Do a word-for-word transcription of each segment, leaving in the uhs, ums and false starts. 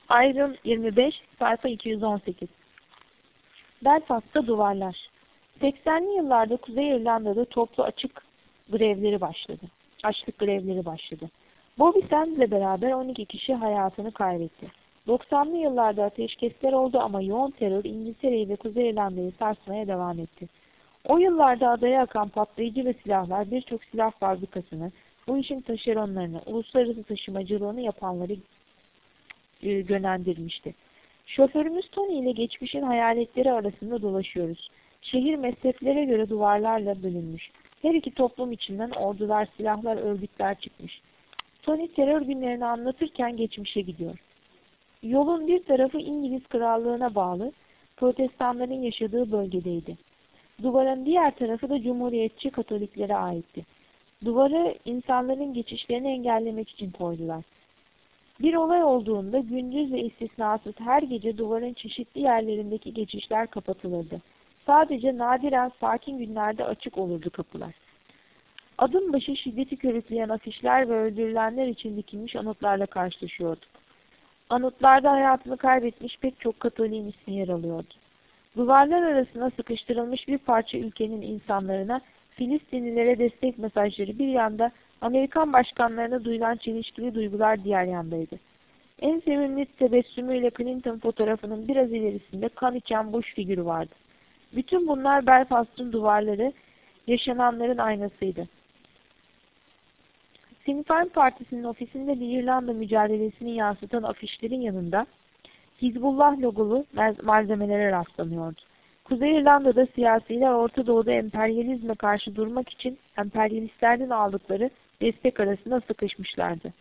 Ayrım yirmi beş, sayfa iki yüz on sekiz. Belfast'ta duvarlar. seksenli yıllarda Kuzey İrlanda'da toplu açık grevleri başladı. Açlık grevleri başladı. Bobby Sands'le beraber on iki kişi hayatını kaybetti. doksanlı yıllarda ateşkesler oldu ama yoğun terör İngiltere'yi ve Kuzey İrlanda'yı sarsmaya devam etti. O yıllarda adaya akan patlayıcı ve silahlar birçok silah fabrikasını, bu işin taşeronlarını, uluslararası taşımacılığını yapanları e, yönlendirmişti. Şoförümüz Tony ile geçmişin hayaletleri arasında dolaşıyoruz. Şehir mezheplere göre duvarlarla bölünmüş. Her iki toplum içinden ordular, silahlar, örgütler çıkmış. Tony terör günlerini anlatırken geçmişe gidiyor. Yolun bir tarafı İngiliz Krallığı'na bağlı, Protestanların yaşadığı bölgedeydi. Duvarın diğer tarafı da Cumhuriyetçi Katoliklere aitti. Duvarı insanların geçişlerini engellemek için koydular. Bir olay olduğunda gündüz ve istisnasız her gece duvarın çeşitli yerlerindeki geçişler kapatılırdı. Sadece nadiren sakin günlerde açık olurdu kapılar. Adım başı şiddeti körükleyen afişler ve öldürülenler için dikilmiş anıtlarla karşılaşıyorduk. Anıtlarda hayatını kaybetmiş pek çok Katolik'in ismi yer alıyordu. Duvarlar arasına sıkıştırılmış bir parça ülkenin insanlarına Filistinlilere destek mesajları bir yanda, Amerikan başkanlarına duyulan çelişkili duygular diğer yandaydı. En sevimli tebessümüyle Clinton fotoğrafının biraz ilerisinde kan içen boş figürü vardı. Bütün bunlar Belfast'ın duvarları, yaşananların aynasıydı. Sinn Féin Partisi'nin ofisinde bir İrlanda mücadelesini yansıtan afişlerin yanında Hizbullah logolu malzemelere rastlanıyordu. Kuzey İrlanda'da siyasiler Orta Doğu'da emperyalizme karşı durmak için emperyalistlerden aldıkları destek arasında sıkışmışlardı.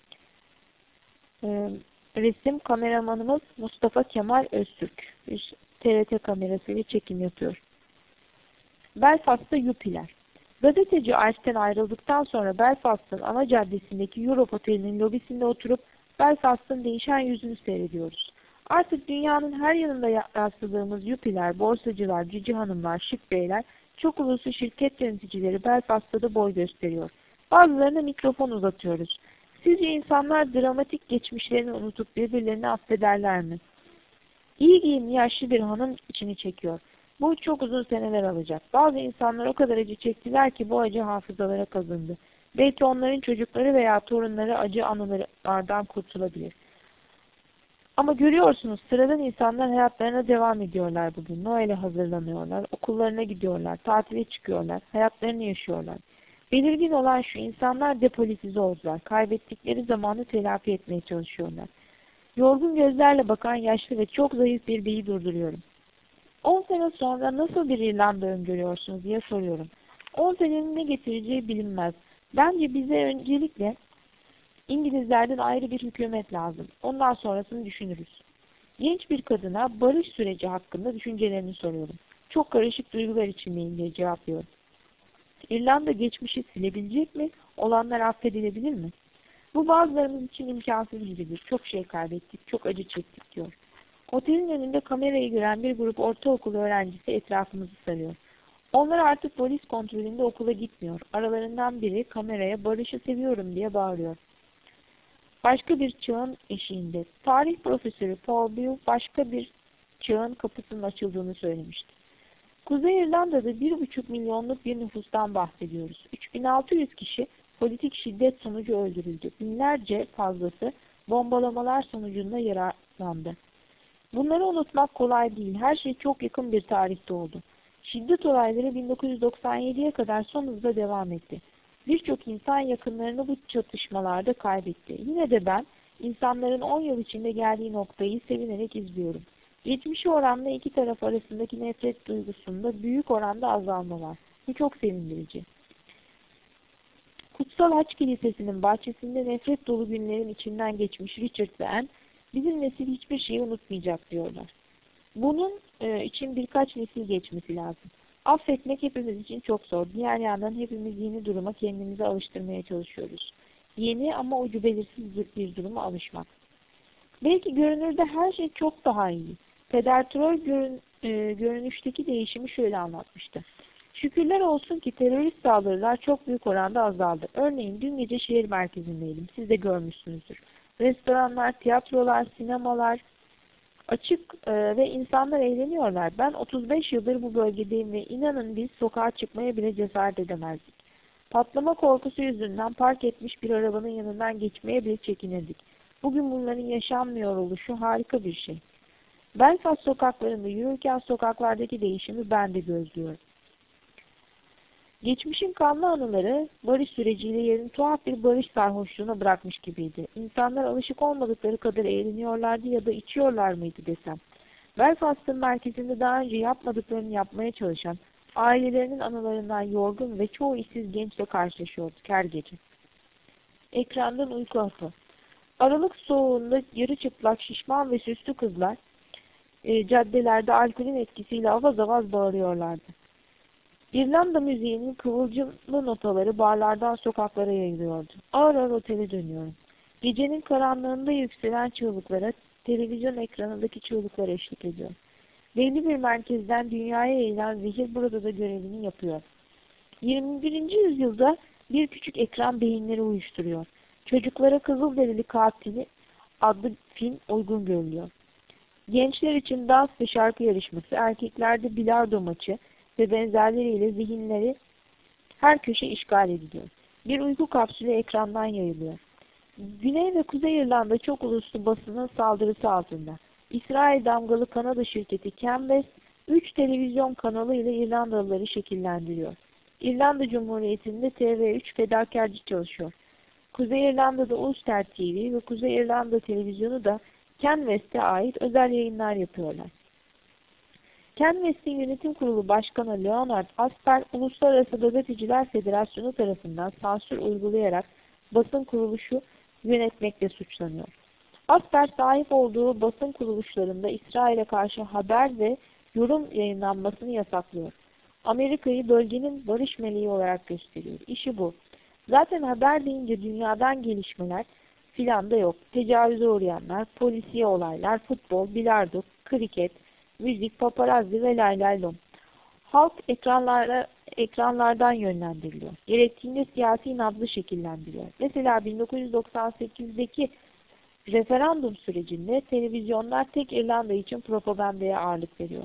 Ee, resim kameramanımız Mustafa Kemal Öztürk. Bir T R T kamerasıyla çekim yapıyor. Belfast'ta Yupiler. Gazeteci Alf'ten ayrıldıktan sonra Belfast'ın ana caddesindeki Europe Oteli'nin lobisinde oturup Belfast'ın değişen yüzünü seyrediyoruz. Artık dünyanın her yanında rastladığımız yupiler, borsacılar, cici hanımlar, şık beyler, çok uluslu şirket yöneticileri Belfast'ta da boy gösteriyor. Bazılarına mikrofon uzatıyoruz. Sizce insanlar dramatik geçmişlerini unutup birbirlerini affederler mi? İyi giyimli yaşlı bir hanım içini çekiyor. Bu çok uzun seneler alacak. Bazı insanlar o kadar acı çektiler ki bu acı hafızalara kazındı. Belki onların çocukları veya torunları acı anılardan kurtulabilir. Ama görüyorsunuz sıradan insanlar hayatlarına devam ediyorlar bugün. Noel'e hazırlanıyorlar, okullarına gidiyorlar, tatile çıkıyorlar, hayatlarını yaşıyorlar. Belirgin olan şu, insanlar depolitize oldular. Kaybettikleri zamanı telafi etmeye çalışıyorlar. Yorgun gözlerle bakan yaşlı ve çok zayıf bir beyi durduruyorum. On sene sonra nasıl bir İrlanda öngörüyorsunuz diye soruyorum. On senenin ne getireceği bilinmez. Bence bize öncelikle İngilizlerden ayrı bir hükümet lazım. Ondan sonrasını düşünürüz. Genç bir kadına barış süreci hakkında düşüncelerini soruyorum. Çok karışık duygular içindeyim diye cevaplıyor. İrlanda geçmişi silebilecek mi? Olanlar affedilebilir mi? Bu bazılarımız için imkansız gibidir. Çok şey kaybettik, çok acı çektik diyor. Otelin önünde kamerayı gören bir grup ortaokul öğrencisi etrafımızı sarıyor. Onlar artık polis kontrolünde okula gitmiyor. Aralarından biri kameraya barışı seviyorum diye bağırıyor. Başka bir çağın eşiğinde. Tarih profesörü Paul Bew başka bir çağın kapısının açıldığını söylemişti. Kuzey İrlanda'da bir buçuk milyonluk bir nüfustan bahsediyoruz. üç bin altı yüz kişi politik şiddet sonucu öldürüldü. Binlerce fazlası bombalamalar sonucunda yaralandı. Bunları unutmak kolay değil. Her şey çok yakın bir tarihte oldu. Şiddet olayları bin dokuz yüz doksan yediye kadar son hızla devam etti. Birçok insan yakınlarını bu çatışmalarda kaybetti. Yine de ben insanların on yıl içinde geldiği noktayı sevinerek izliyorum. Geçmişe oranla iki taraf arasındaki nefret duygusunda büyük oranda azalma var. Bu çok sevindirici. Kutsal Haç Kilisesi'nin bahçesinde nefret dolu günlerin içinden geçmiş Richard ve Anne, bizim nesil hiçbir şeyi unutmayacak diyorlar. Bunun e, için birkaç nesil geçmesi lazım. Affetmek hepimiz için çok zor. Diğer yandan hepimiz yeni duruma kendimizi alıştırmaya çalışıyoruz. Yeni ama ucu belirsiz bir duruma alışmak. Belki görünürde her şey çok daha iyi. Peder Troy görün, e, görünüşteki değişimi şöyle anlatmıştı. Şükürler olsun ki terörist saldırılar çok büyük oranda azaldı. Örneğin dün gece şehir merkezindeydim. Siz de görmüşsünüzdür. Restoranlar, tiyatrolar, sinemalar açık e, ve insanlar eğleniyorlar. Ben otuz beş yıldır bu bölgedeyim ve inanın biz sokağa çıkmaya bile cesaret edemezdik. Patlama korkusu yüzünden park etmiş bir arabanın yanından geçmeye bile çekinirdik. Bugün bunların yaşanmıyor oluşu harika bir şey. Belfast sokaklarında yürürken sokaklardaki değişimi ben de gözlüyorum. Geçmişin kanlı anıları barış süreciyle yerini tuhaf bir barış sarhoşluğuna bırakmış gibiydi. İnsanlar alışık olmadıkları kadar eğleniyorlardı ya da içiyorlar mıydı desem. Belfast'ın merkezinde daha önce yapmadıklarını yapmaya çalışan, ailelerinin anılarından yorgun ve çoğu işsiz gençle karşılaşıyorduk her gece. Ekrandan uyku hapı. Aralık soğuğunda yarı çıplak, şişman ve süslü kızlar e, caddelerde alkolün etkisiyle avaz avaz bağırıyorlardı. İrlanda müziğinin kıvılcımlı notaları barlardan sokaklara yayılıyordu. Ağır ağır otele dönüyorum. Gecenin karanlığında yükselen çığlıklara, televizyon ekranındaki çığlıklar eşlik ediyor. Belli bir merkezden dünyaya yayılan zehir burada da görevini yapıyor. yirmi birinci yüzyılda bir küçük ekran beyinleri uyuşturuyor. Çocuklara Kızılderili Katili adlı film uygun görülüyor. Gençler için dans ve şarkı yarışması, erkeklerde bilardo maçı ve benzerleriyle zihinleri her köşe işgal ediliyor. Bir uyku kapsülü ekrandan yayılıyor. Güney ve Kuzey İrlanda çok uluslu basının saldırısı altında. İsrail damgalı Kanada şirketi Canvas, üç televizyon kanalı ile İrlandalıları şekillendiriyor. İrlanda Cumhuriyeti'nde T V üç fedakarcı çalışıyor. Kuzey İrlanda'da Ulster T V ve Kuzey İrlanda Televizyonu da Canvas'e ait özel yayınlar yapıyorlar. Canvas'in yönetim kurulu başkanı Leonard Asper, Uluslararası Gazeteciler Federasyonu tarafından sansür uygulayarak basın kuruluşu yönetmekle suçlanıyor. Asper, sahip olduğu basın kuruluşlarında İsrail'e karşı haber ve yorum yayınlanmasını yasaklıyor. Amerika'yı bölgenin barış meleği olarak gösteriyor. İşi bu. Zaten haber deyince dünyadan gelişmeler filan da yok. Tecavüze uğrayanlar, polisiye olaylar, futbol, bilardo, kriket, müzik, paparazzi ve lay lay lom. Halk ekranlara, ekranlardan yönlendiriliyor. Gerektiğinde siyasi nabzı şekillendiriyor. Mesela bin dokuz yüz doksan sekizdeki referandum sürecinde televizyonlar tek İrlanda için propagandaya ağırlık veriyor.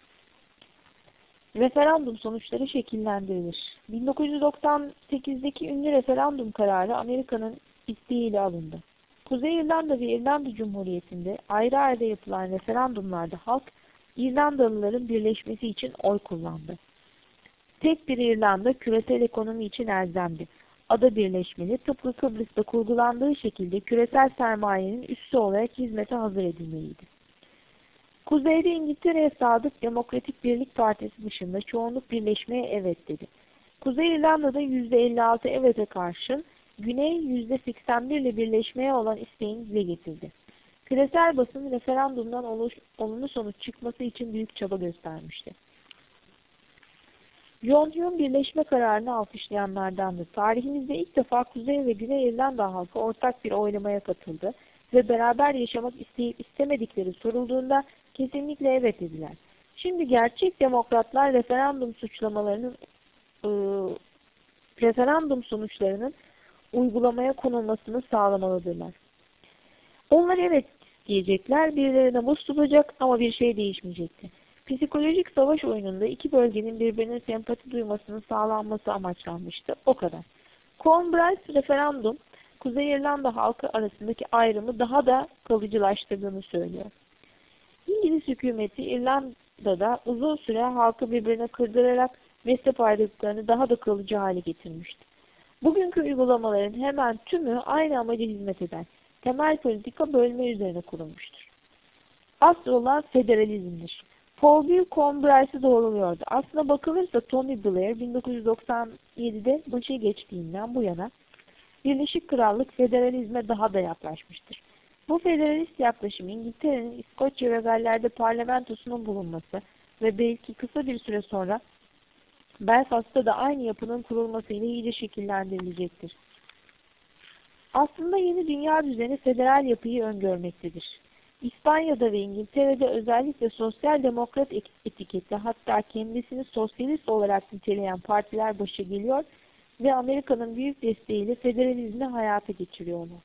Referandum sonuçları şekillendirilir. bin dokuz yüz doksan sekizdeki ünlü referandum kararı Amerika'nın isteğiyle alındı. Kuzey İrlanda ve İrlanda Cumhuriyeti'nde ayrı ayrı yapılan referandumlarda halk İrlandalıların birleşmesi için oy kullandı. Tek bir İrlanda küresel ekonomi için elzemdi. Ada birleşmeli, tıpkı Kıbrıs'ta kurgulandığı şekilde küresel sermayenin üssü olarak hizmete hazır edilmeliydi. Kuzeyde İngiltere'ye sadık Demokratik Birlik Partisi dışında çoğunluk birleşmeye evet dedi. Kuzey İrlanda'da yüzde elli altı evete karşın Güney yüzde seksen bir ile birleşmeye olan isteğini dile getirdi. Küresel basın referandumdan oluş, olumlu sonuç çıkması için büyük çaba göstermişti. John Hume birleşme kararını alkışlayanlardandı. Tarihimizde ilk defa Kuzey ve Güney İrlanda halkı ortak bir oylamaya katıldı ve beraber yaşamak isteyip istemedikleri sorulduğunda kesinlikle evet dediler. Şimdi gerçek demokratlar referandum suçlamalarının e, referandum sonuçlarının uygulamaya konulmasını sağlamalıdırlar. Onlar evet diyecekler, birilerine buz tutacak ama bir şey değişmeyecekti. Psikolojik savaş oyununda iki bölgenin birbirine sempati duymasının sağlanması amaçlanmıştı. O kadar. Cornwallis referandum, Kuzey İrlanda halkı arasındaki ayrımı daha da kalıcılaştırdığını söylüyor. İngiliz hükümeti İrlanda'da uzun süre halkı birbirine kırdırarak mezhep ayrılıklarını daha da kalıcı hale getirmişti. Bugünkü uygulamaların hemen tümü aynı amaca hizmet eder. Temel politika bölme üzerine kurulmuştur. Asıl olan federalizmdir. Paul Bill Cornwallis'i doğruluyordu. Aslına bakılırsa Tony Blair bin dokuz yüz doksan yedide başı geçtiğinden bu yana Birleşik Krallık federalizme daha da yaklaşmıştır. Bu federalist yaklaşım İngiltere'nin İskoçya ve Galler'de parlamentosunun bulunması ve belki kısa bir süre sonra Belfast'ta da aynı yapının kurulmasıyla iyice şekillendirilecektir. Aslında yeni dünya düzeni federal yapıyı öngörmektedir. İspanya'da ve İngiltere'de özellikle sosyal demokrat etiketli, hatta kendisini sosyalist olarak niteleyen partiler başa geliyor ve Amerika'nın büyük desteğiyle federalizmi hayata geçiriyorlar.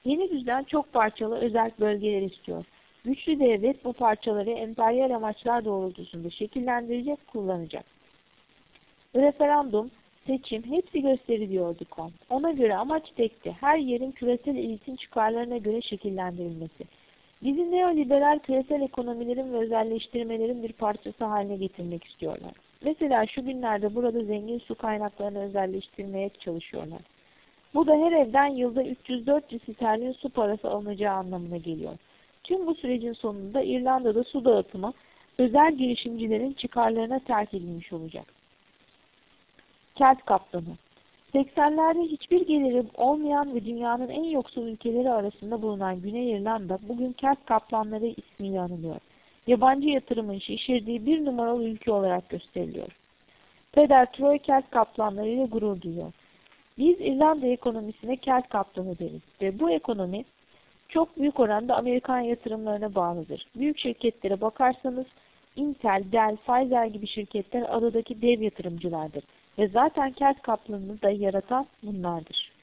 Yeni düzen çok parçalı özerk bölgeler istiyor. Güçlü devlet bu parçaları emperyal amaçlar doğrultusunda şekillendirecek, kullanacak. Referandum, seçim hepsi gösteriliyordu Kant. Ona göre amaç tekti. Her yerin küresel elitin çıkarlarına göre şekillendirilmesi. Bizi neoliberal küresel ekonomilerin ve özelleştirmelerin bir parçası haline getirmek istiyorlar. Mesela şu günlerde burada zengin su kaynaklarını özelleştirmeye çalışıyorlar. Bu da her evden yılda üç yüz dört yüz sterlin su parası alınacağı anlamına geliyor. Tüm bu sürecin sonunda İrlanda'da su dağıtımı özel girişimcilerin çıkarlarına terk edilmiş olacak. Kelt kaplanı. seksenlerde hiçbir geliri olmayan ve dünyanın en yoksul ülkeleri arasında bulunan Güney İrlanda bugün kelt kaplanları ismiyle anılıyor. Yabancı yatırımın şişirdiği bir numaralı ülke olarak gösteriliyor. Peder Troy kelt kaplanları ile gurur duyuyor. Biz İrlanda ekonomisine kelt kaplanı deriz ve bu ekonomi çok büyük oranda Amerikan yatırımlarına bağlıdır. Büyük şirketlere bakarsanız Intel, Dell, Pfizer gibi şirketler adadaki dev yatırımcılardır. Ve zaten kelt kaplanını da yaratan bunlardır.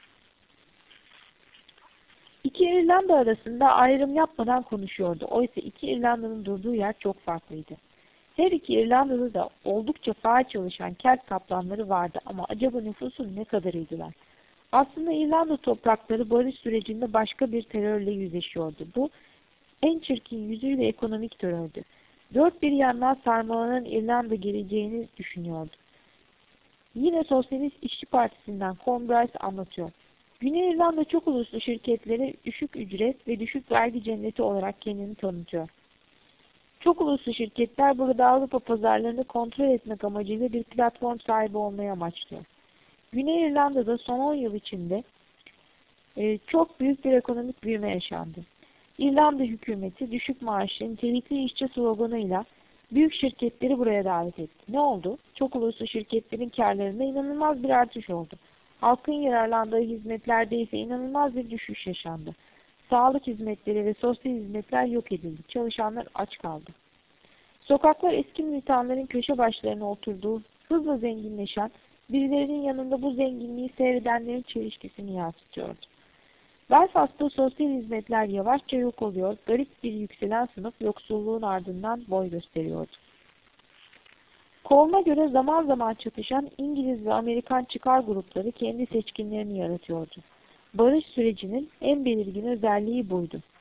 İki İrlanda arasında ayrım yapmadan konuşuyordu. Oysa iki İrlanda'nın durduğu yer çok farklıydı. Her iki İrlanda'da da oldukça faal çalışan kelt kaplanları vardı ama acaba nüfusun ne kadarıydılar? Aslında İrlanda toprakları barış sürecinde başka bir terörle yüzleşiyordu. Bu en çirkin yüzüyle ekonomik terördü. Dört bir yandan sarmalanan İrlanda geleceğini düşünüyordu. Yine Sosyalist İşçi Partisi'nden Combrice anlatıyor. Güney İrlanda çok uluslu şirketlere düşük ücret ve düşük vergi cenneti olarak kendini tanıtıyor. Çok uluslu şirketler burada Avrupa pazarlarını kontrol etmek amacıyla bir platform sahibi olmayı amaçlıyor. Güney İrlanda'da son on yıl içinde e, çok büyük bir ekonomik büyüme yaşandı. İrlanda hükümeti düşük maaşlı, nitelikli işçi sloganıyla büyük şirketleri buraya davet etti. Ne oldu? Çok uluslu şirketlerin karlarında inanılmaz bir artış oldu. Halkın yararlandığı hizmetlerde ise inanılmaz bir düşüş yaşandı. Sağlık hizmetleri ve sosyal hizmetler yok edildi. Çalışanlar aç kaldı. Sokaklar eski militanların köşe başlarına oturduğu, hızla zenginleşen, birilerinin yanında bu zenginliği seyredenlerin çelişkisini yansıtıyordu. Belfast'ta sosyal hizmetler yavaşça yok oluyor, garip bir yükselen sınıf yoksulluğun ardından boy gösteriyordu. Cole'una göre zaman zaman çatışan İngiliz ve Amerikan çıkar grupları kendi seçkinlerini yaratıyordu. Barış sürecinin en belirgin özelliği buydu.